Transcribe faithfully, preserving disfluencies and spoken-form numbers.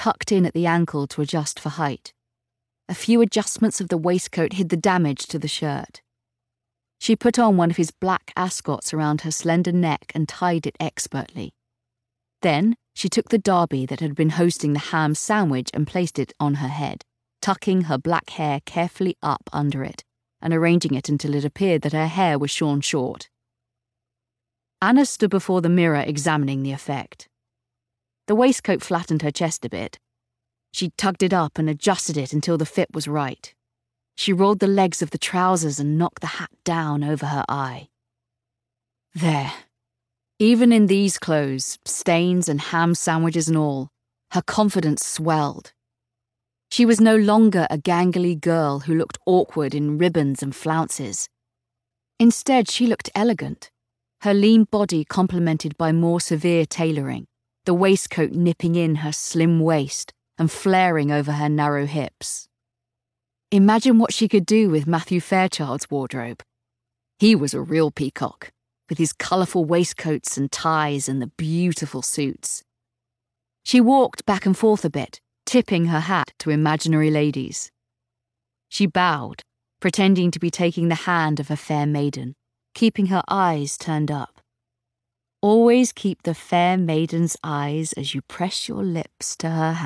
tucked in at the ankle to adjust for height. A few adjustments of the waistcoat hid the damage to the shirt. She put on one of his black ascots around her slender neck and tied it expertly. Then she took the derby that had been hosting the ham sandwich and placed it on her head, tucking her black hair carefully up under it and arranging it until it appeared that her hair was shorn short. Anna stood before the mirror examining the effect. The waistcoat flattened her chest a bit. She tugged it up and adjusted it until the fit was right. She rolled the legs of the trousers and knocked the hat down over her eye. There. Even in these clothes, stains and ham sandwiches and all, her confidence swelled. She was no longer a gangly girl who looked awkward in ribbons and flounces. Instead, she looked elegant, her lean body complemented by more severe tailoring, the waistcoat nipping in her slim waist and flaring over her narrow hips. Imagine what she could do with Matthew Fairchild's wardrobe. He was a real peacock, with his colourful waistcoats and ties and the beautiful suits. She walked back and forth a bit, tipping her hat to imaginary ladies. She bowed, pretending to be taking the hand of a fair maiden, keeping her eyes turned up. Always keep the fair maiden's eyes as you press your lips to her hand.